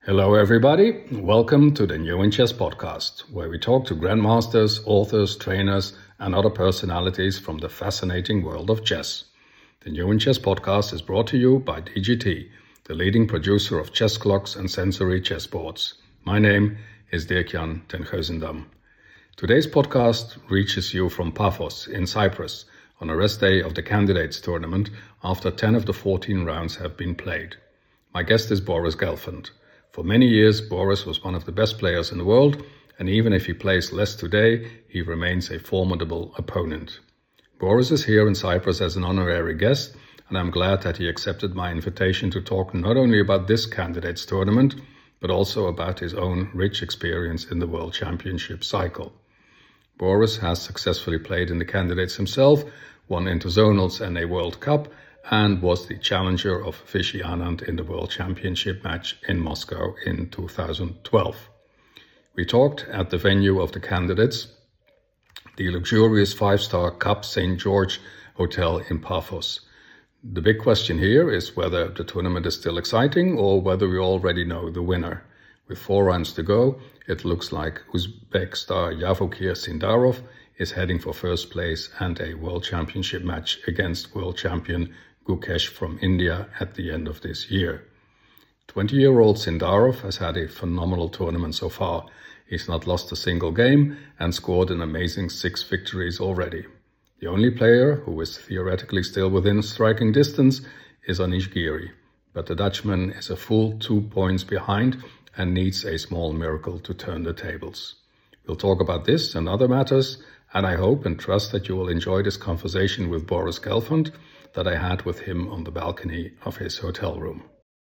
Hello everybody, welcome to the New in Chess podcast, where we talk to grandmasters, authors, trainers and other personalities from the fascinating world of chess. The New in Chess podcast is brought to you by DGT, the leading producer of chess clocks and sensory chessboards. My name is Dirk-Jan ten Geuzendam. Today's podcast reaches you from Paphos in Cyprus on a rest day of the Candidates Tournament after 10 of the 14 rounds have been played. My guest is Boris Gelfand. For many years, Boris was one of the best players in the world, and even if he plays less today, he remains a formidable opponent. Boris is here in Cyprus as an honorary guest, and I'm glad that he accepted my invitation to talk not only about this Candidates Tournament, but also about his own rich experience in the World Championship cycle. Boris has successfully played in the Candidates himself, won interzonals and a World Cup, and was the challenger of Vishy Anand in the World Championship match in Moscow in 2012. We talked at the venue of the Candidates, the luxurious 5-star Cap St. George Hotel in Paphos. The big question here is whether the tournament is still exciting or whether we already know the winner. With 4 rounds to go, it looks like Uzbek star Yavokir Sindarov is heading for first place and a World Championship match against world champion Gukesh from India at the end of this year. 20-year-old Sindarov has had a phenomenal tournament so far. He's not lost a single game and scored an amazing 6 victories already. The only player who is theoretically still within striking distance is Anish Giri, but the Dutchman is a full 2 points behind and needs a small miracle to turn the tables. We'll talk about this and other matters, and I hope and trust that you will enjoy this conversation with Boris Gelfand that I had with him on the balcony of his hotel room.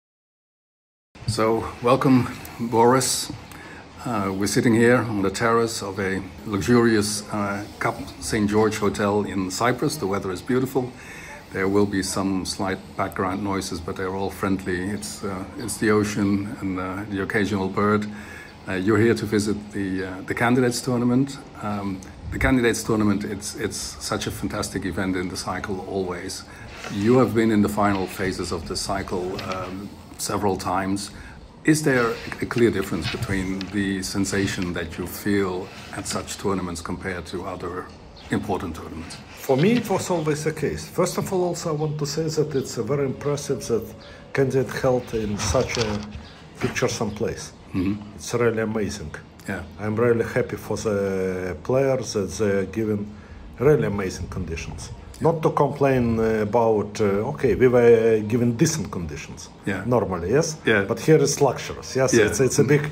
So, welcome, Boris. We're sitting here on the terrace of a luxurious Cap St. George Hotel in Cyprus. The weather is beautiful. There will be some slight background noises, but they're all friendly. It's the ocean and the occasional bird. You're here to visit the Candidates Tournament. The Candidates Tournament, it's such a fantastic event in the cycle always. You have been in the final phases of the cycle several times. Is there a clear difference between the sensation that you feel at such tournaments compared to other important tournaments? For me, it was always the case. First of all, also I want to say that it's very impressive that Candidate held in such a picturesome place. Mm-hmm. It's really amazing. Yeah. I'm really happy for the players that they're given really amazing conditions. Yeah. Not to complain about, we were given decent conditions, normally, yes? Yeah. But here it's luxurious, yes? Yeah. It's a big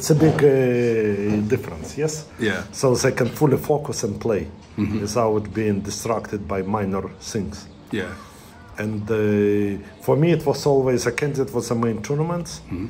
difference, yes? Yeah. So they can fully focus and play without being distracted by minor things. Yeah. And for me, it was always a Candidate was the main tournaments. Mm-hmm.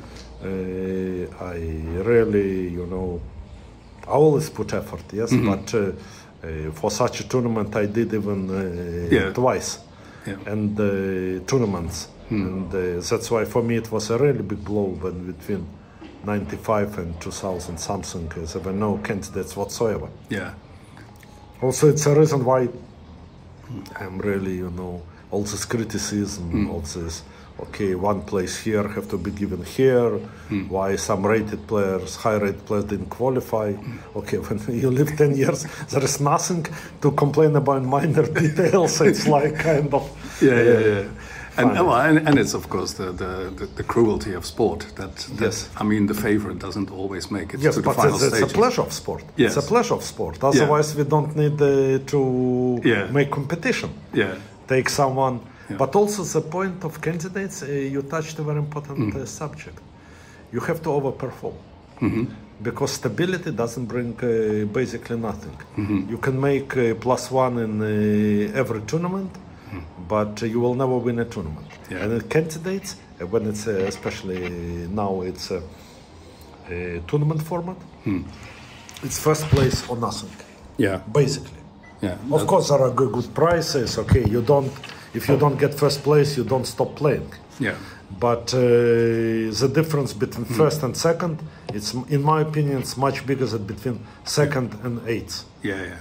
I really, I always put effort, yes, but for such a tournament I did even twice, and tournaments, and that's why for me it was a really big blow when between 95 and 2000 something there were no candidates whatsoever. Yeah. Also, it's a reason why I'm really, all this criticism, all this. Okay, one place here have to be given here. Why some rated players, high-rated players didn't qualify? Okay, when you live 10 years, there is nothing to complain about minor details. It's like kind of... Yeah. And it's, of course, the cruelty of sport. Yes. I mean, the favorite doesn't always make it to the final stages. Yes, but it's a pleasure of sport. Yes. It's a pleasure of sport. Otherwise, we don't need to make competition. Yeah. Take someone... Yeah. But also the point of candidates, you touched a very important subject. You have to overperform. Mm-hmm. Because stability doesn't bring basically nothing. Mm-hmm. You can make +1 in every tournament, but you will never win a tournament. Yeah. And in candidates, when it's especially now it's a tournament format, it's first place or nothing. Yeah. Basically. Yeah. Of course, there are good prices. Okay, if you don't get first place, you don't stop playing. Yeah. But the difference between first and second, it's in my opinion, it's much bigger than between second and eighth. Yeah.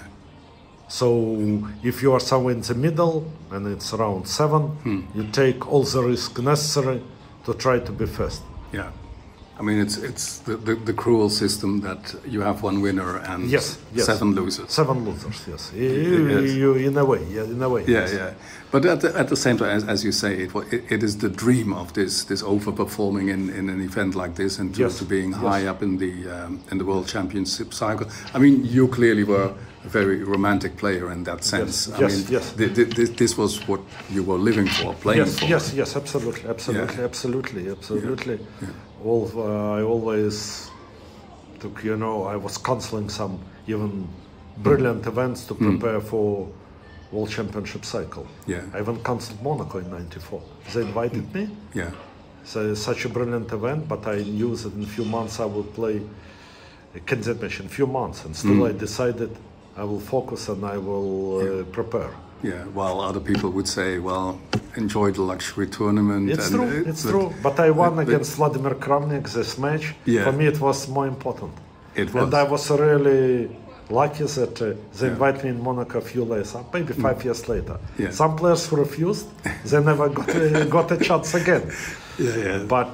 So if you are somewhere in the middle and it's around 7, you take all the risk necessary to try to be first. Yeah. I mean, it's the cruel system that you have one winner and Yes. 7 losers. 7 losers, yes. Yes. In a way, Yeah, yes. yeah. But at the same time, as you say, it is the dream of this overperforming in an event like this, and to being high up in the World Championship cycle. I mean, you clearly were a very romantic player in that sense. Yes. This was what you were living for, playing for. Yes, absolutely. Yeah. I always took, I was canceling some even brilliant events to prepare for World Championship cycle. Yeah. I even cancelled Monaco in '94. They invited me. Yeah. So such a brilliant event, but I knew that in a few months I will play Kensington match in a few months, and still I decided I will focus and I will prepare. Yeah, while other people would say, well, enjoy the luxury tournament. It's true. But I won against Vladimir Kramnik this match. Yeah. For me, it was more important. It was. And I was really lucky that they invited me in Monaco a few years, maybe 5 years later. Yeah. Some players who refused, they never got a chance again. Yeah. But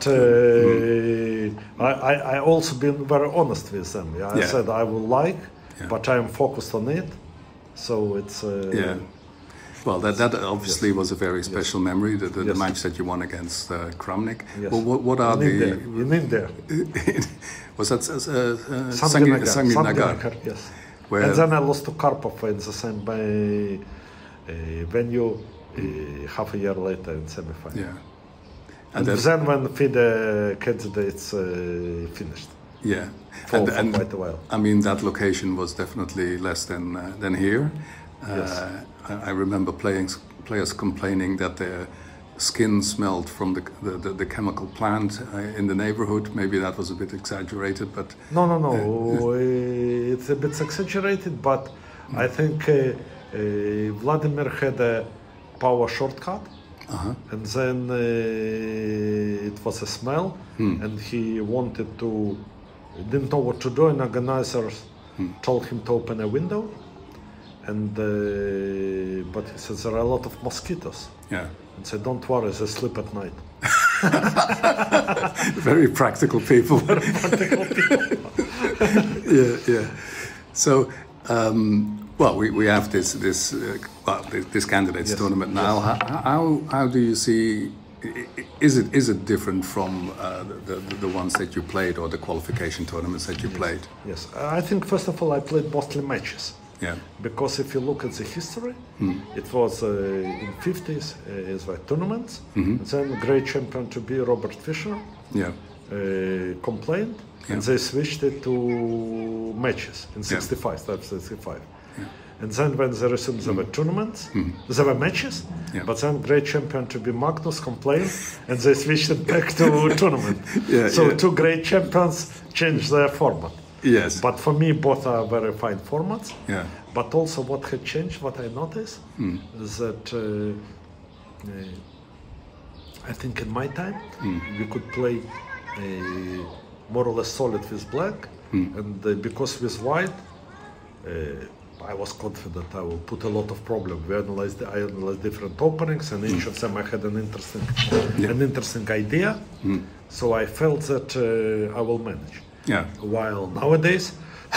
I also been very honest with them. I said I will but I am focused on it. So it's... Well, that obviously was a very special memory, the match that you won against Kramnik. Yes. Well, what are in India. Was that Sanghi Nagar, yes. And then I lost to Karpov in the same venue half a year later in semi-final. Yeah. And then when FIDE candidates finished. Yeah. For quite a while. I mean, that location was definitely less than here. Yes. I remember players complaining that their skin smelled from the chemical plant in the neighborhood. Maybe that was a bit exaggerated, but... No. It's a bit exaggerated, but I think Vladimir had a power shortcut, and then it was a smell, and he wanted to... didn't know what to do, and organizers told him to open a window. And but he said there are a lot of mosquitoes. Yeah. And said, don't worry, they sleep at night. Very practical people. Yeah. So, we have this candidates tournament now. How do you see? Is it different from the ones that you played or the qualification tournaments that you played? Yes, I think first of all I played mostly matches. Yeah. Because if you look at the history, it was in 50s it was tournaments. And then great champion to be Robert Fischer complained, and they switched it to matches in 65. That's 65. Yeah. And then when they resumed, there were tournaments, there were matches, but then great champion to be Magnus complained, and they switched it back to tournament. Two great champions changed their format. Yes. But for me, both are very fine formats. Yeah. But also what had changed, what I noticed, is that I think in my time, we could play more or less solid with black. And because with white, I was confident I will put a lot of problems. I analyzed different openings, and each of them I had an interesting idea. So I felt that I will manage. Yeah. While nowadays,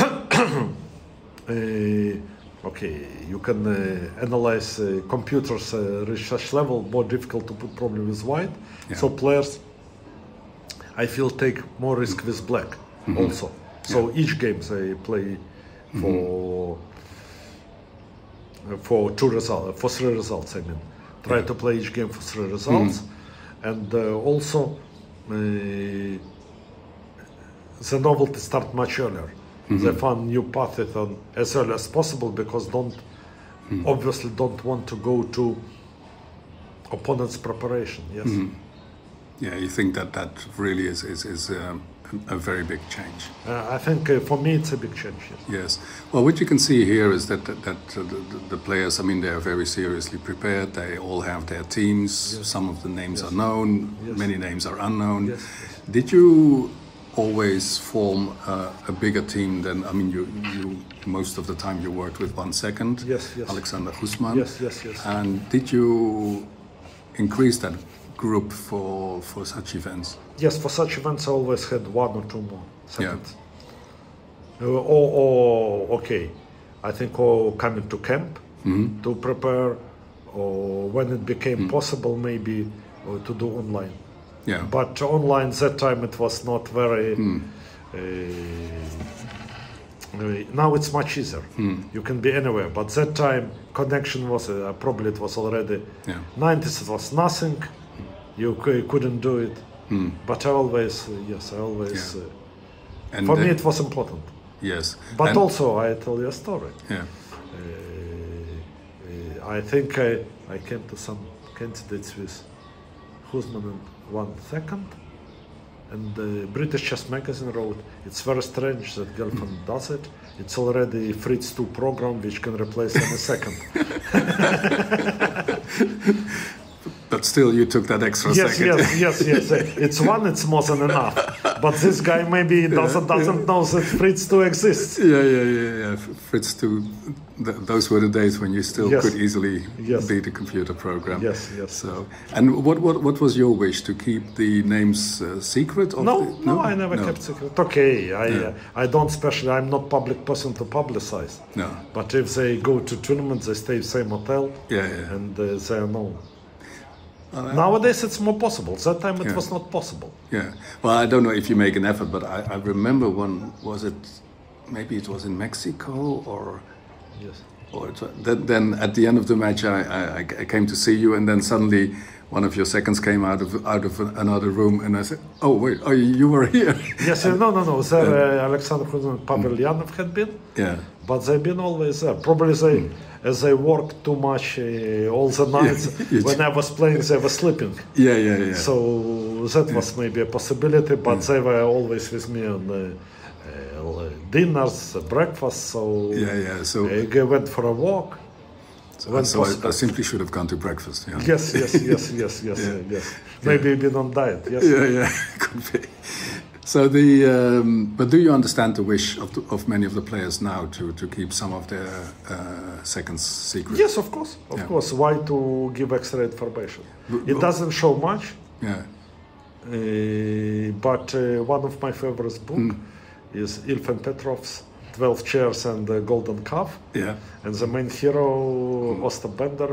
you can analyze computers reach such level, more difficult to put problem with white. Yeah. So players, I feel, take more risk with black also. So each game they play for 3 results. I mean, try to play each game for 3 results, and also. The novelty start much earlier. They found new paths on as early as possible because obviously don't want to go to opponent's preparation. Yes. Yeah, you think that really is a very big change. I think for me it's a big change. Yes. Well, what you can see here is that the players, I mean, they are very seriously prepared. They all have their teams. Some of the names are known. Many names are unknown. Did you always form a bigger team than, I mean, you most of the time you worked with 1 second, Alexander Guzman. Yes. And did you increase that group for such events? Yes, for such events I always had one or two more seconds. Okay, I think coming to camp to prepare, or when it became possible maybe to do online. Yeah. But online that time it was not very. Now it's much easier. You can be anywhere. But that time connection was probably it was already 90s. It was nothing. You couldn't do it. But I always And for me it was important. Yes. But and also I tell you a story. Yeah. I think I came to some candidates with Husman in 1 second, and the British Chess Magazine wrote, "It's very strange that Gelfand does it. It's already Fritz 2 program which can replace any second." But still, you took that extra second. Yes. It's more than enough. But this guy maybe doesn't know that Fritz 2 exists. Yeah. Fritz 2, those were the days when you still could easily beat a computer program. Yes. So, and what was your wish, to keep the names secret? No, I never kept secret. Okay, I don't especially. I'm not public person to publicize. No. But if they go to tournaments, they stay same hotel. And they are known. Nowadays it's more possible. That time it was not possible. Yeah. Well, I don't know if you make an effort, but I remember one. Maybe it was in Mexico or. Yes. Or then at the end of the match, I came to see you, and then suddenly one of your seconds came out of another room, and I said, "Oh wait, you were here." Yes. No. There Alexander Khuzin and Pavel Yanov had been. Yeah. But they've been always there. Probably as they worked too much all the nights, when I was playing, they were sleeping. Yeah. So that was maybe a possibility, but they were always with me on dinners, breakfast. So So I went for a walk. So I simply should have gone to breakfast. Yeah. Yes. Maybe been on diet. Yes. Yeah, could be. So but do you understand the wish of many of the players now to keep some of their seconds secret? Yes, of course. Of course. Why to give extra information? It doesn't show much. Yeah. But one of my favorite books is Ilfen Petrov's 12 Chairs and the Golden Calf. Yeah. And the main hero, Ostap Bender,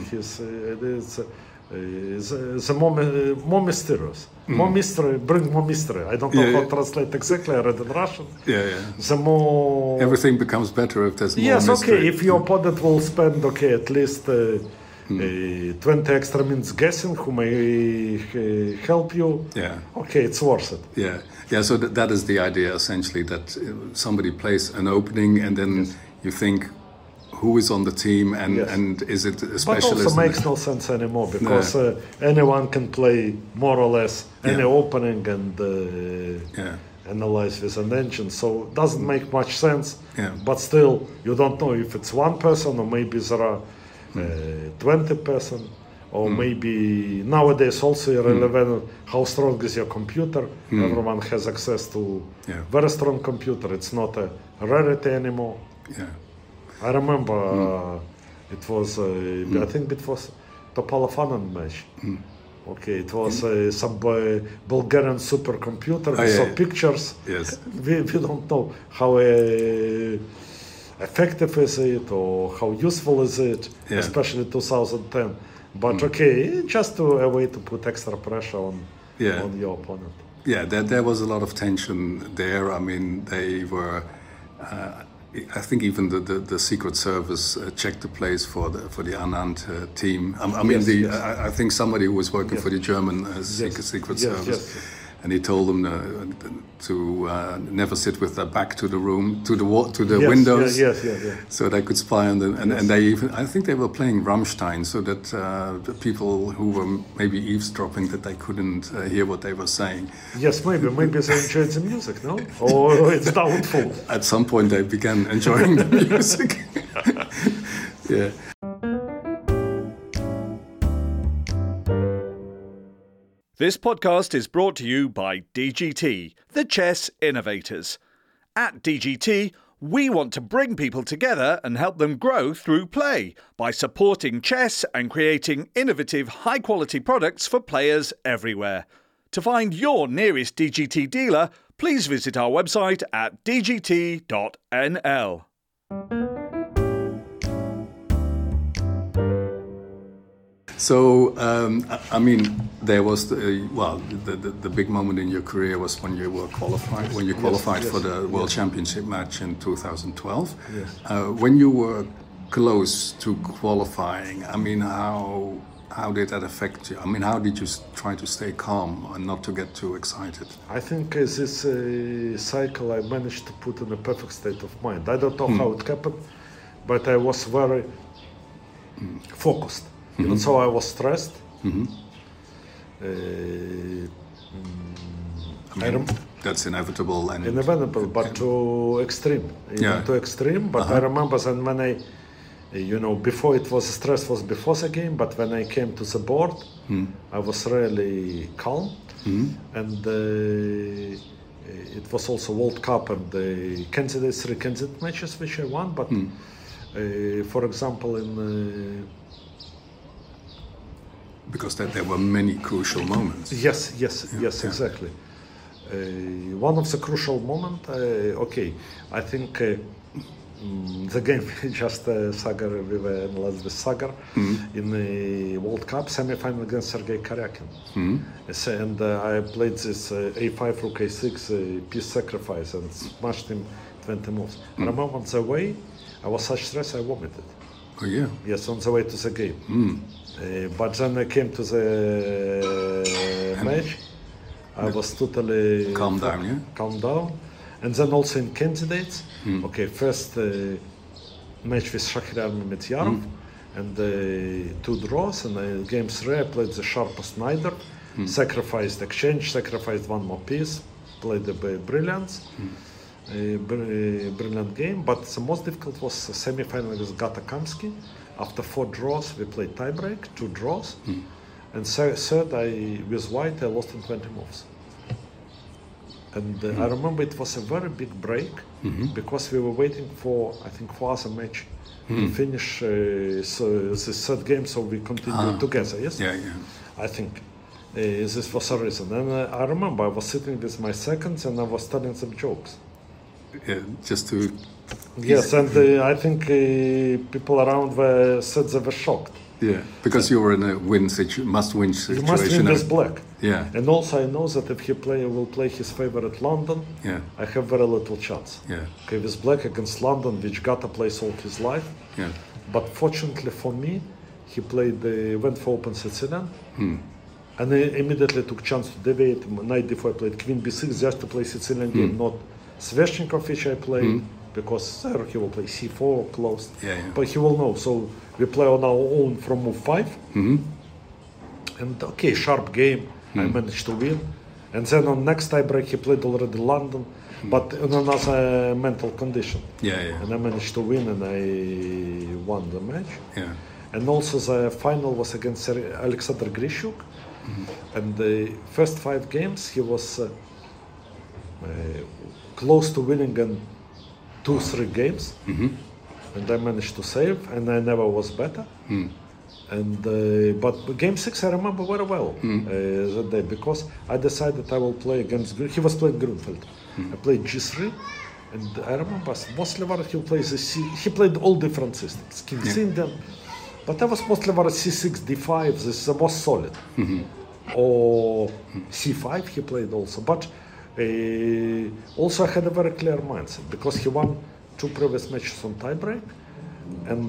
is more mysterious. More mystery, bring more mystery. I don't know how to translate exactly, I read in Russian. Yeah. The more... Everything becomes better if there's more mystery. Yes, okay, if your opponent will spend, at least 20 extra minutes guessing who may help you, okay, it's worth it. Yeah, so that is the idea, essentially, that somebody plays an opening and then you think, who is on the team and is it a specialist? But also makes no sense anymore, because anyone can play more or less any opening and analyze with an engine, so it doesn't make much sense. But still, you don't know if it's one person or maybe there are 20 person, or maybe nowadays also irrelevant how strong is your computer. Everyone has access to very strong computer. It's not a rarity anymore. I remember it was, I think it was Topalov-Anand match. Okay, it was some Bulgarian supercomputer. We saw pictures. Yes. We don't know how effective is it or how useful is it, especially 2010. But just a way to put extra pressure on your opponent. Yeah, there was a lot of tension there. I mean, they were... I think even the Secret Service checked the place for the Anand team. I think somebody who was working for the German Secret Service, and he told them to never sit with their back to the room, to the windows, so they could spy on them. And they even, I think they were playing Rammstein, so that the people who were maybe eavesdropping, that they couldn't hear what they were saying. Yes, maybe they enjoyed the music, no? Or it's doubtful. At some point they began enjoying the music. Yeah. This podcast is brought to you by DGT, the chess innovators. At DGT, We want to bring people together and help them grow through play by supporting chess and creating innovative, high-quality products for players everywhere. To find your nearest DGT dealer, please visit our website at dgt.nl. So, I mean, there was the big moment in your career was when you were qualified, for the World Championship match in 2012. Yes. When you were close to qualifying, I mean, how did that affect you? I mean, how did you try to stay calm and not to get too excited? I think this cycle I managed to put in a perfect state of mind. I don't know how it happened, but I was very focused. Even so, I was stressed. That's inevitable. Inevitable, but to extreme. To extreme. But I remember then when I, before it was stress was before the game, but when I came to the board, I was really calm. And it was also World Cup and the three candidate matches which I won. But for example, in because there were many crucial moments. Yes, exactly. One of the crucial moments, I think the game just Sagar, we were in last with Sagar in the World Cup semi-final against Sergei Karyakin. And I played this A5 rook A6 piece sacrifice and smashed him 20 moves. I remember on the way, I was such stress I vomited. Oh yeah? Yes, on the way to the game. But then I came to the match. I was totally calm down, calm down. And then also in candidates, first match with Shahriar Mehmetyarov and 2 draws. And game 3 I played the sharpest Snyder, sacrificed exchange, sacrificed one more piece, played the brilliance. Brilliant game, but the most difficult was the semi-final with Gata Kamsky. After 4 draws, we played tiebreak, 2 draws, and third, with white, I lost in 20 moves. And I remember it was a very big break because we were waiting for, I think, for us a match to finish the third game, so we continued together. Yes. Yeah. I think this was a reason. And I remember I was sitting with my seconds and I was telling some jokes. Yeah, just to. Yes, and I think people around said they were shocked. Yeah, because you were in a must-win situation. You must win with black. Yeah. And also I know that if he will play his favorite London, I have very little chance. Yeah. Okay, with black against London, which Gata plays all his life. Yeah. But fortunately for me, he went for open Sicilian. And I immediately took chance to deviate. Night before I played Queen B6 just to play Sicilian game, not Sveshnikov, which I played, because there he will play C4 closed. But he will know. So we play on our own from move 5. And sharp game. I managed to win. And then on next tiebreak he played already London, but in another mental condition. And I managed to win and I won the match. And also the final was against Alexander Grishuk. And the first 5 games he was close to winning in 2-3 games, and I managed to save, and I never was better. And but game 6 I remember very well that day, because I decided I will play against. He was playing Grunfeld. I played G3, and I remember mostly what he plays he played all different systems, King's Indian, but I was mostly what C6, D5. This is the most solid, or C5 he played also, but. Also I had a very clear mindset because he won 2 previous matches on tiebreak, and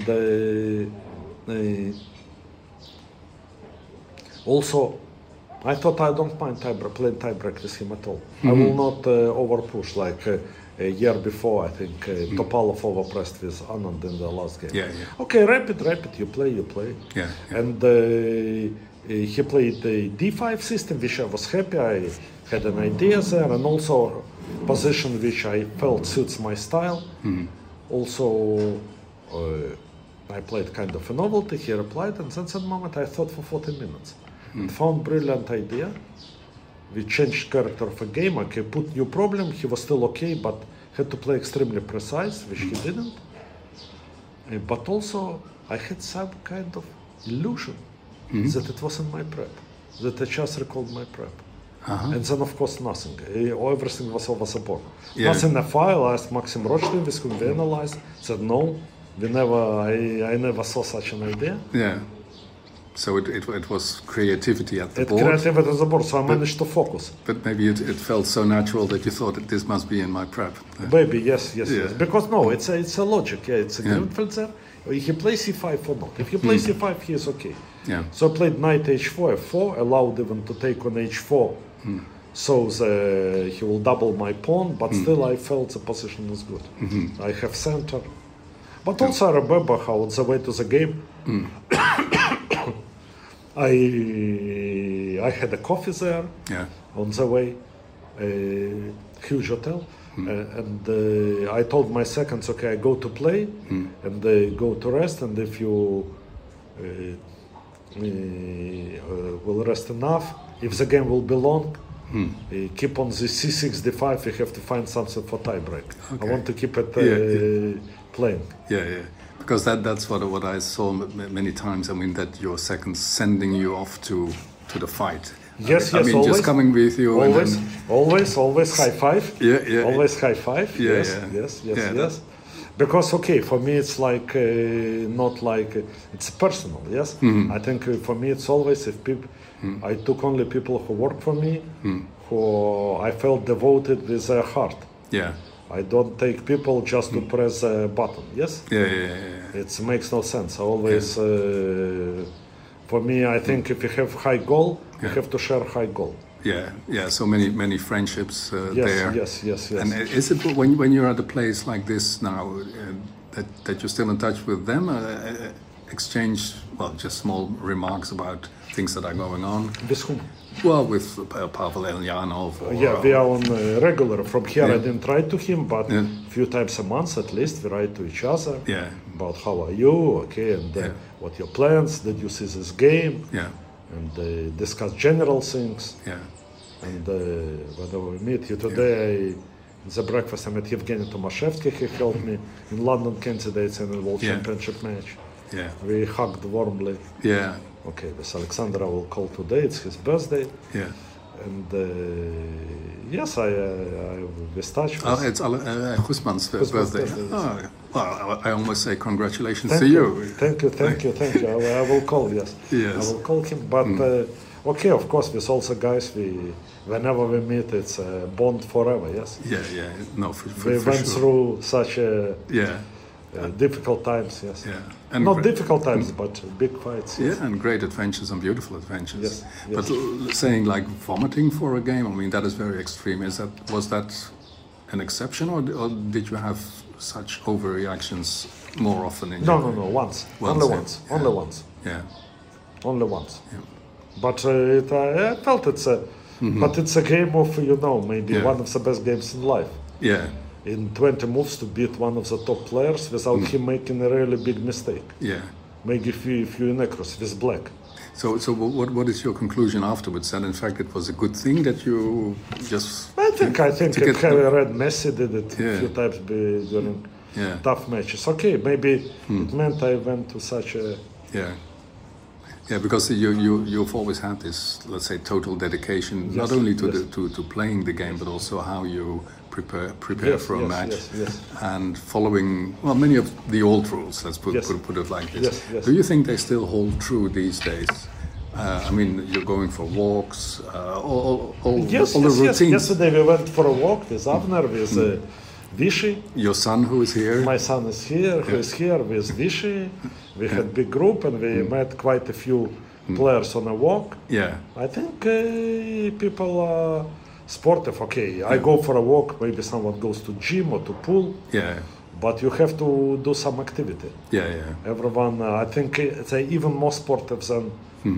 also I thought I don't mind playing tiebreak with him at all. I will not overpush like a year before. I think Topalov overpressed with Anand in the last game. Okay, rapid, you play. And he played the D5 system, which I was happy. I had an idea there, and also position which I felt suits my style. Also, I played kind of a novelty. He replied, and at that moment I thought for 40 minutes and found brilliant idea. We changed character of a game. Okay, put new problem. He was still okay, but had to play extremely precise, which he didn't. But also, I had some kind of illusion that it wasn't my prep, that I just recalled my prep. And then, of course, nothing. Everything was over the board. Nothing in a file. I asked Maxim Rochlin, with whom we analyzed, said no, I never saw such an idea. Yeah. So it was creativity at the board. Creativity at the board, so I managed to focus. But maybe it felt so natural that you thought that this must be in my prep. Maybe, yes. Because no, it's a logic. Yeah, it's a Grünfelder. He plays c5 or not. If he plays c5, he is okay. Yeah. So I played knight h4, f4, allowed even to take on h4. So he will double my pawn, but still I felt the position is good. I have center. But also I remember how on the way to the game, I had a coffee there on the way, a huge hotel. And I told my seconds, okay, I go to play and they go to rest, and if you will rest enough, if the game will be long, keep on the c6, d5, you have to find something for tiebreak. Okay. I want to keep it playing. Yeah. Because that's what I saw many times. I mean, that your seconds sending you off to the fight. Yes, I mean, always, just coming with you. Always high five. Yeah. Always high five. Yes. Because, okay, for me it's like, not like, it's personal, yes? I think for me it's always, if people, I took only people who work for me, who I felt devoted with their heart. Yeah. I don't take people just to press a button, yes? Yeah. It makes no sense. I always, for me, I think if you have high goal, you have to share high goal. Yeah. So many friendships there. Yes. And is it when you're at a place like this now that you're still in touch with them? Exchange, just small remarks about things that are going on. With whom? Well, with Pavel Elyanov. We are on regular. From here, I didn't write to him, but a few times a month at least we write to each other about how are you, okay, and what your plans. Did you see this game? And discuss general things. And whether we meet you today, in the breakfast I met Evgeny Tomashevsky. He helped me in London candidates and the World Championship match. We hugged warmly. Okay, with Alexander I will call today. It's his birthday. And yes, I was touched. It's Guzman's birthday. Well, I almost say congratulations Thank to you. Thank you. I will call. Yes. I will call him. But okay, of course, with all the guys, whenever we meet, it's a bond forever. Yes. Yeah. No, for we went sure. through such a difficult times. Yes. And not difficult times, but big fights. Yes. And great adventures and beautiful adventures. Yes. But saying like vomiting for a game, I mean, that is very extreme. Was that an exception, or did you have such overreactions more often in No, once. Only once. Yeah. Only once. But I felt it's a but it's a game of, maybe one of the best games in life. Yeah. In 20 moves to beat one of the top players without him making a really big mistake. Yeah. Maybe few necros with black. So what is your conclusion afterwards? That in fact it was a good thing that you just... I think I read Messi did it a few times during tough matches. Okay, maybe it meant I went to such a... Yeah, because you've always had this, let's say, total dedication, not only to playing the game, but also how you prepare for a match, and following many of the old rules. Let's put it like this. Do you think they still hold true these days? I mean, you're going for walks, all the routines. Yesterday we went for a walk with Avner, with Vichy. Your son, who is here? My son is here, who is here with Vichy. We had big group and we met quite a few players on a walk. I think people are sportive. Okay, I go for a walk, maybe someone goes to gym or to pool. But you have to do some activity. Everyone, I think it's even more sportive than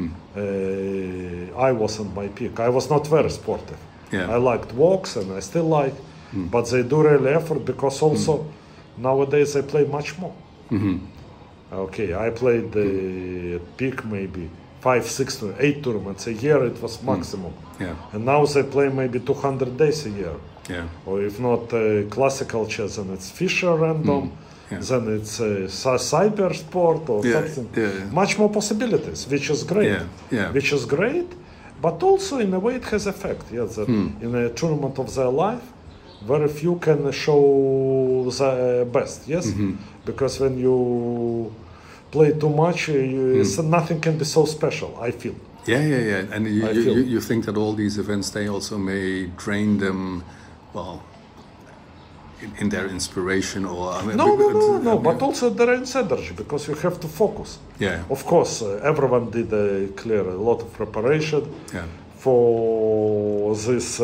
I was on my peak. I was not very sportive. I liked walks and I still like, but they do really effort because also nowadays they play much more. Okay, I played the peak maybe 5, 6, 8 tournaments a year. It was maximum. And now they play maybe 200 days a year. Yeah. Or if not classical chess, then it's Fischer random. Yeah. Then it's cyber sport or something. Much more possibilities, which is great. Which is great, but also in a way it has effect. Yes, that in a tournament of their life, very few can show the best. Yes, because when you play too much, so nothing can be so special, I feel. Yeah. And you think that all these events, they also may drain them, well, in their inspiration, or no, but also there is energy because you have to focus. Yeah. Of course, everyone did a lot of preparation for this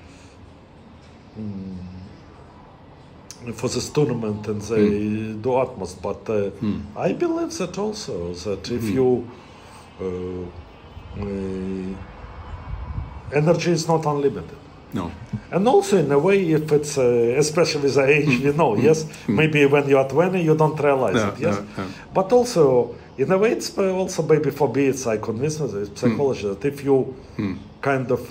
tournament, and they do utmost. But I believe that also that if you energy is not unlimited. No. And also in a way, if it's, especially with the age, you know, yes, maybe when you are 20, you don't realize it, yes? No. But also, in a way, it's also maybe for me, it's I convince me, it's psychology, that if you kind of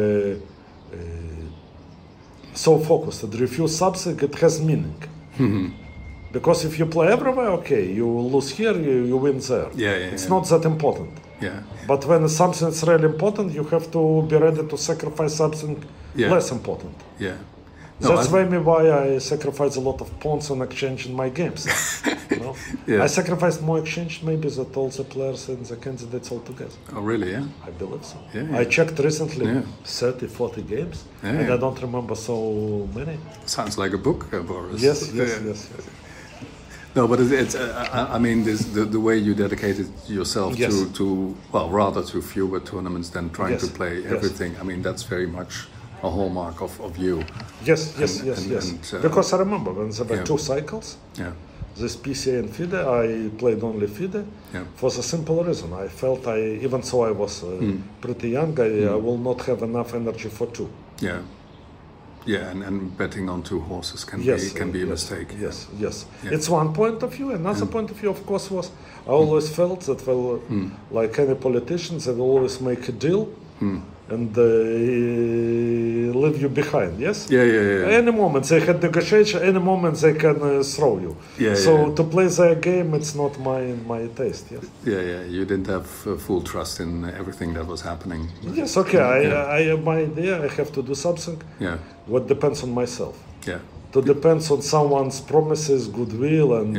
so focused and refuse something, it has meaning. Because if you play everywhere, okay, you lose here, you win there. It's not that important. Yeah. But when something is really important, you have to be ready to sacrifice something less important. Yeah. No, that's maybe why I sacrifice a lot of pawns on exchange in my games. You know? I sacrificed more exchange maybe than all the players and the candidates altogether. Oh, really? Yeah. I believe so. Yeah. I checked recently 30, 40 games, and I don't remember so many. Sounds like a book, Boris. Yes. No, but it's I mean, the way you dedicated yourself to rather to fewer tournaments than trying to play everything. I mean, that's very much a hallmark of you. Yes. Because I remember when there were 2 cycles. Yeah. This PCA and FIDE, I played only FIDE for the simple reason. I felt even though I was pretty young, I will not have enough energy for 2. Yeah. Yeah, and betting on 2 horses can be a mistake. Yes. It's one point of view. Another point of view, of course, was I always felt that, like any politicians, they will always make a deal and leave you behind. Yes. Yeah. Any moment they had negotiation. Any moment they can throw you. To play their game, it's not my taste. Yes. Yeah. You didn't have full trust in everything that was happening. Yes. Okay. I have my idea. I have to do something. Yeah. What depends on myself. Yeah. It depends on someone's promises, goodwill, and.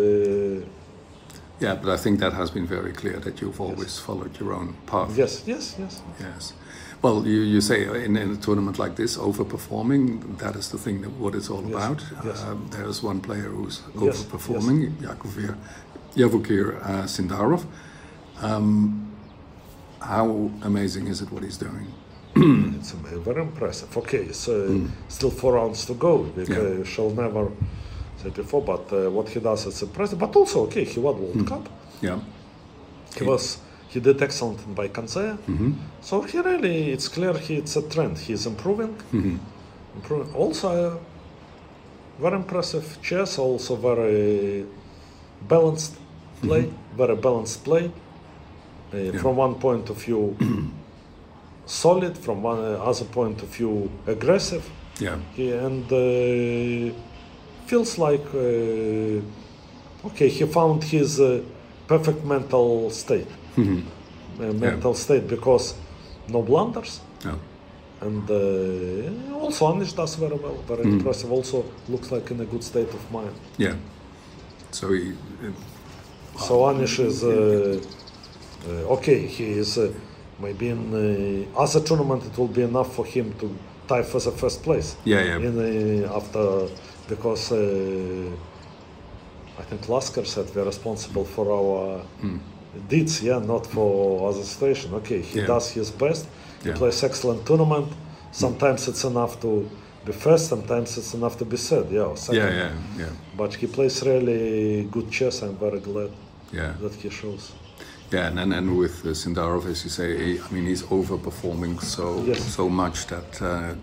Yeah, but I think that has been very clear that you've always followed your own path. Yes. Well, you say in a tournament like this, overperforming, that is the thing what it's all about. There's one player who's overperforming, Yavukir Sindarov. How amazing is it what he's doing? It's very impressive. Okay, so still 4 rounds to go. We shall never say before, but what he does is impressive. But also, okay, he won World Cup. Yeah. He did excellent in Baikonur. So he really, it's clear it's a trend. He's improving. Also, very impressive chess. Also very balanced play. Very balanced play. From one point of view, solid. From one other point of view, aggressive. Yeah. And feels like he found his perfect mental state. State, because no blunders. No. And also Anish does very well, very impressive. Also looks like in a good state of mind. Yeah. So Anish is he is maybe in other tournament it will be enough for him to tie for the first place. Because I think Lasker said we're responsible for our deeds, not for other station. Okay, he does his best. He plays excellent tournament. Sometimes it's enough to be first. Sometimes it's enough to be third. Second. But he plays really good chess. I'm very glad that he shows. Yeah, and with Sindarov, as you say, he's overperforming so much that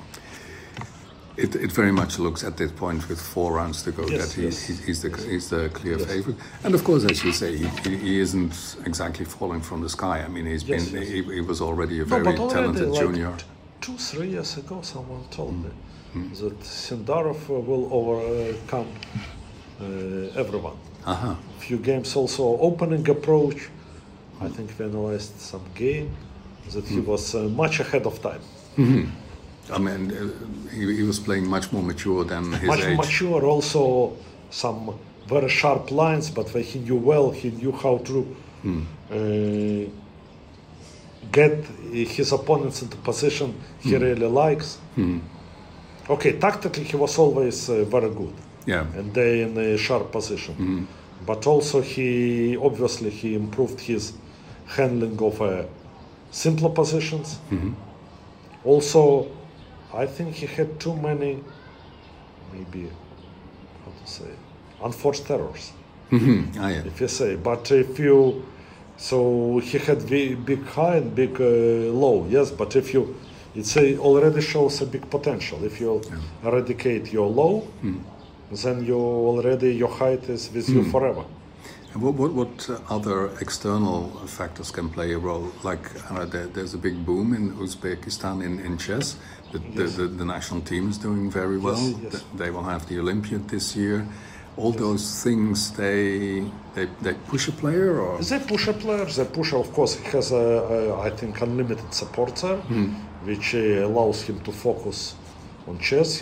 It very much looks at this point with 4 rounds to go that he's the clear favorite. And of course, as you say, he isn't exactly falling from the sky. I mean, he was already a very talented junior. 2-3 years ago, someone told me that Sindarov will overcome everyone. Few games also opening approach. I think we analyzed some game that he was much ahead of time. I mean, he was playing much more mature than his age. Much mature, also some very sharp lines, but he knew well, he knew how to get his opponents into position he really likes. Okay, tactically he was always very good. Yeah. And they in a sharp position. But also he improved his handling of simpler positions. Also, I think he had too many, maybe, how to say, unforced errors. If you say, but so he had big high and big low, yes, but if you, already shows a big potential. If you eradicate your low, then your height is with you forever. And what other external factors can play a role? Like there's a big boom in Uzbekistan in chess. The national team is doing very well. Yes. They will have the Olympiad this year. All those things, they push a player, or they push a player. They push, of course. He has I think unlimited support there, which allows him to focus on chess.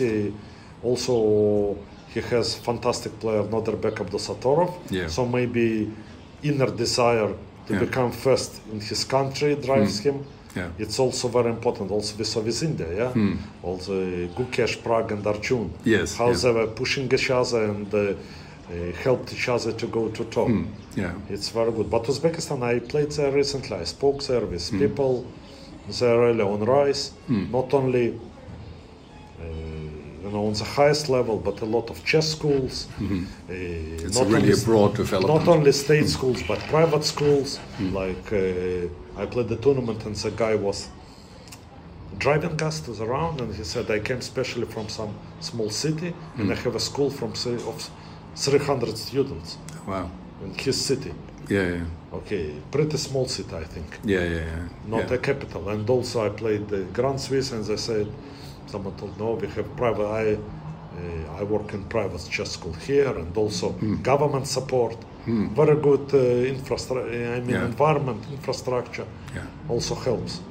He has fantastic player Nodirbek Abdusatorov. So maybe inner desire to become first in his country drives him. It's also very important. Also with India, Also Gukesh, Prag, and Arjun. How they were pushing each other and helped each other to go to top. It's very good. But Uzbekistan, I played there recently. I spoke there with people. They're really on rise. Not only on the highest level, but a lot of chess schools. It's really a broad development. Not only state schools, but private schools. Like I played the tournament, and the guy was driving us to the round, and he said, "I came specially from some small city, and I have a school of 300 students." Wow! In his city. Okay, pretty small city, I think. Not a capital. And also, I played the Grand Swiss, and they said. Someone told, no, we have private, I work in private chess school here, and also government support, very good environment, infrastructure, also helps.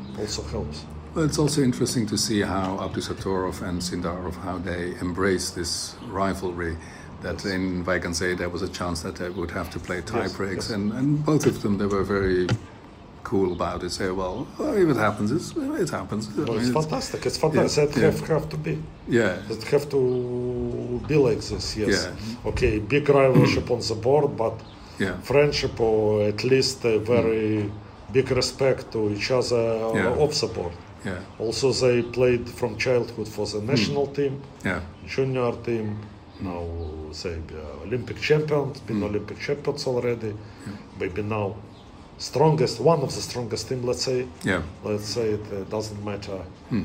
Well, it's also interesting to see how Abdusatorov and Sindarov, how they embrace this rivalry, that in Vaganze there was a chance that they would have to play tie breaks, and both of them, they were very cool about it. Say, well, if it happens, it happens. It's fantastic. It's fantastic. Have to be. It have to be like this. Yes. Okay. Big rivalship on the board, but friendship, or at least a very big respect to each other off the board. Also, they played from childhood for the national team, junior team. Now, say Olympic champions, been Olympic champions already. Maybe now. One of the strongest team, let's say. Let's say it doesn't matter.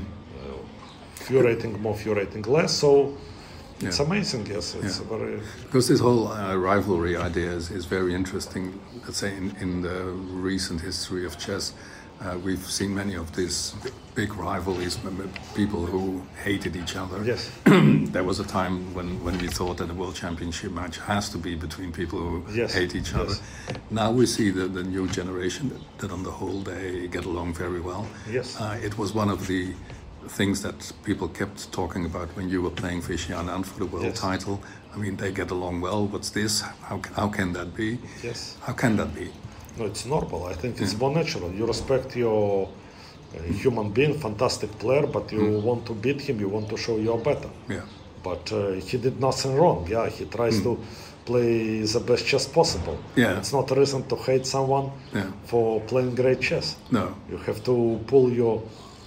Few rating more, few rating less. So it's amazing. Yes, it's very. Because this whole rivalry idea is very interesting. Let's say in the recent history of chess, we've seen many of these big rivalries, people who hated each other. There was a time when we thought that a world championship match has to be between people who hate each other. Now we see the new generation that on the whole they get along very well. It was one of the things that people kept talking about when you were playing Vishy Anand for the world title. I mean, they get along well. What's this? How can that be? How can that be? No, it's normal. I think it's more natural. You respect your human being, fantastic player, but you want to beat him, you want to show you're better. But he did nothing wrong. He tries to play the best chess possible. It's not a reason to hate someone for playing great chess. No. You have to pull your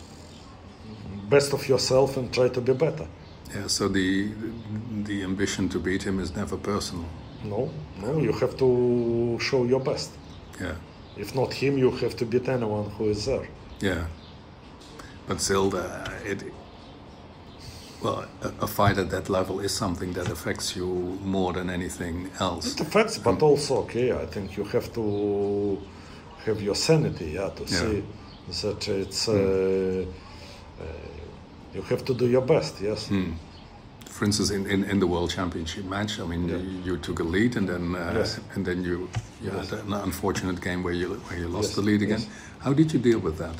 best of yourself and try to be better. So the ambition to beat him is never personal. No, you have to show your best. If not him, you have to beat anyone who is there. But still, a fight at that level is something that affects you more than anything else. It affects, but also, I think you have to have your sanity, to see that it's You have to do your best, yes. For instance, in the World Championship match, I mean, you took a lead, and then you had an unfortunate game where you lost the lead again. How did you deal with that?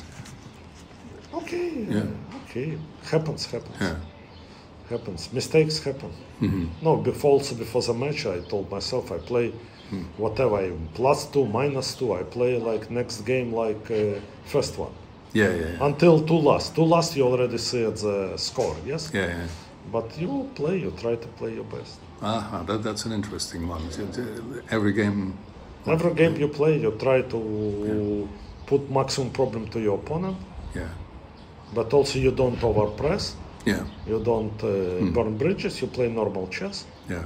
Okay, happens. Yeah. Happens. Mistakes happen. No, before the match, I told myself I play whatever, +2, -2. I play like next game like first one. Yeah. Until two last, you already see the score. Yes. Yeah. But you try to play your best. That's an interesting one. Every game you play, you try to put maximum problem to your opponent. Yeah. But also you don't overpress. Yeah. You don't burn bridges. You play normal chess. Yeah.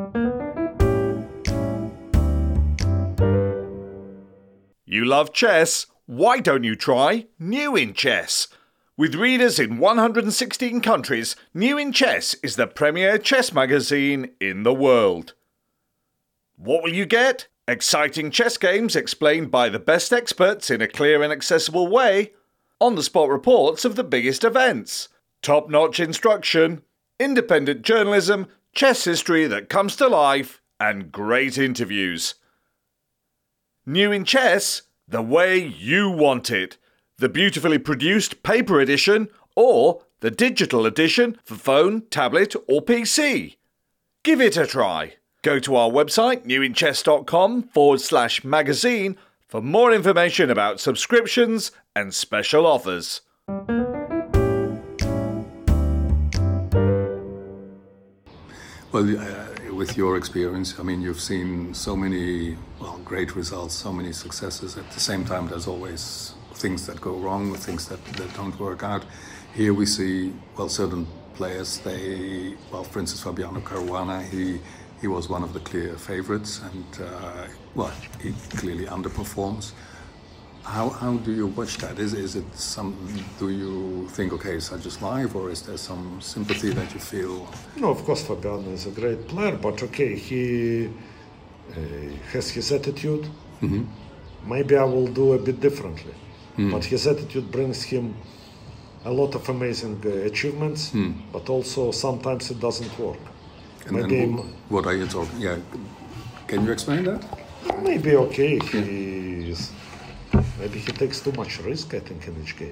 You love chess? Why don't you try New in Chess? With readers in 116 countries, New in Chess is the premier chess magazine in the world. What will you get? Exciting chess games explained by the best experts in a clear and accessible way, on-the-spot reports of the biggest events, top-notch instruction, independent journalism, chess history that comes to life, and great interviews. New in Chess, the way you want it. The beautifully produced paper edition or the digital edition for phone, tablet or PC. Give it a try. Go to our website newinchess.com/magazine for more information about subscriptions and special offers. Well, with your experience, I mean, you've seen so many great results, so many successes. At the same time, there's always things that go wrong, things that don't work out. Here we see, certain players, for instance, Fabiano Caruana, he was one of the clear favorites, and he clearly underperforms. How do you watch that? Is it do you think, okay, it's just live, or is there some sympathy that you feel? No, of course, Fabiano is a great player, but okay, he has his attitude. Maybe I will do a bit differently. But his attitude brings him a lot of amazing achievements, but also sometimes it doesn't work. And what are you talking? Yeah, can you explain that? Maybe okay. Maybe he takes too much risk, I think, in each game.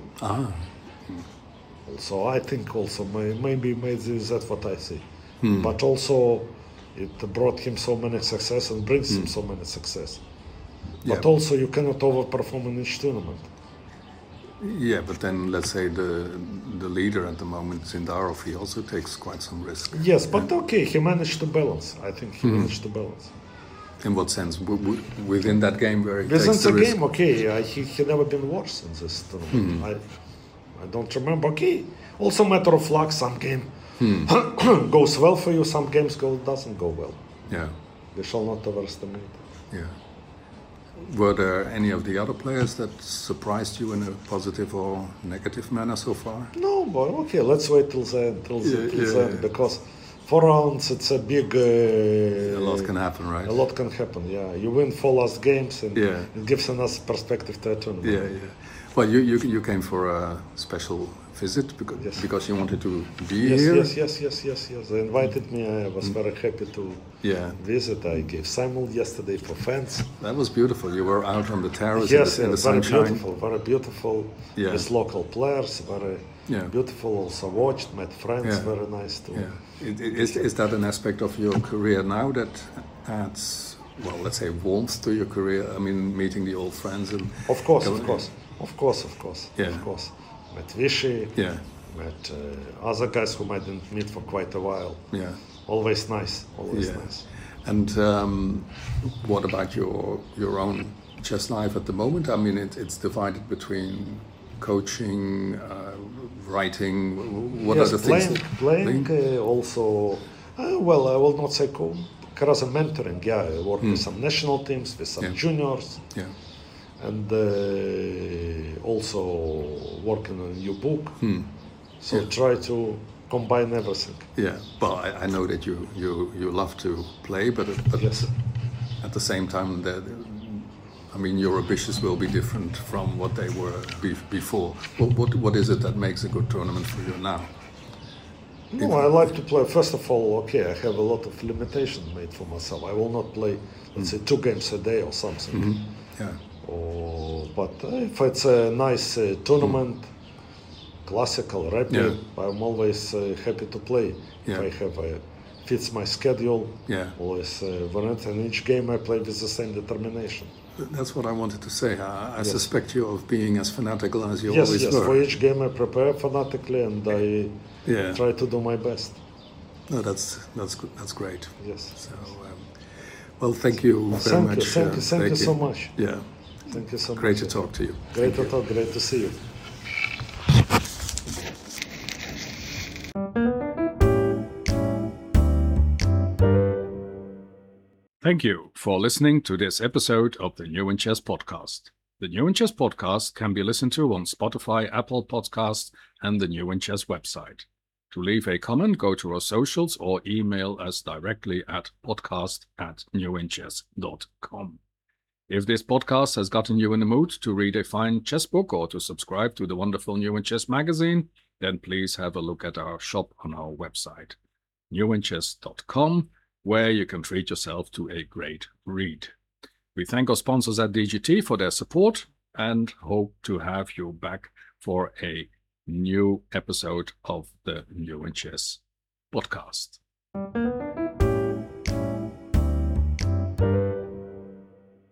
Also, I think maybe that's what I see. But also, it brought him so many success and brings him so many success. But also, you cannot overperform in each tournament. Yeah, but then let's say the leader at the moment, Zindarov, he also takes quite some risk. Yes, but okay, he managed to balance. I think he managed to balance. In what sense? Within that game where he takes the risk? Within the game, okay, he never been worse in this tournament. I don't remember. Okay, also matter of luck. Some game goes well for you, some games doesn't go well. Yeah. They shall not overestimate. Yeah. Were there any of the other players that surprised you in a positive or negative manner so far? No, but okay, let's wait till the end, because 4 rounds, it's a big... a lot can happen, right? A lot can happen, yeah. You win 4 last games, and it gives us perspective to a tournament. Yeah. Well, you came for a special visit because you wanted to be here? Yes. They invited me. I was very happy to visit. I gave simul yesterday for fans. That was beautiful. You were out on the terrace in the sunshine. Very beautiful. With local players, very beautiful. Also watched, met friends, very nice too. Yeah. Is that an aspect of your career now that adds, let's say, warmth to your career? I mean, meeting the old friends and... Of course. Yeah. Of course. Met Vishy, met other guys whom I didn't meet for quite a while. Yeah. Always nice. Nice. And what about your own chess life at the moment? I mean, it's divided between coaching, writing. What are the things? Playing also. I will not say as a mentoring. I work with some national teams, with some juniors. Yeah. And also working on a new book. So try to combine everything. Yeah, but I know that you love to play, but at the same time, your ambitions will be different from what they were before. What is it that makes a good tournament for you now? No, I like to play. First of all, okay, I have a lot of limitations made for myself. I will not play, let's say, 2 games a day or something. Yeah. But if it's a nice tournament, classical, rapid, I'm always happy to play. If I have fits my schedule, always and each game I play with the same determination. That's what I wanted to say. I suspect you of being as fanatical as you always were. Yes, for each game I prepare fanatically and I try to do my best. No, that's great. Yes. So, well, thank you very much. Thank you so much. Yeah. Thank you so much. Great to talk to you. Great to talk. Great to see you. Thank you for listening to this episode of the New in Chess podcast. The New in Chess podcast can be listened to on Spotify, Apple Podcasts, and the New in Chess website. To leave a comment, go to our socials or email us directly at podcast@newinchess.com. If this podcast has gotten you in the mood to read a fine chess book or to subscribe to the wonderful New in Chess magazine, then please have a look at our shop on our website, newinchess.com, where you can treat yourself to a great read. We thank our sponsors at DGT for their support and hope to have you back for a new episode of the New in Chess podcast.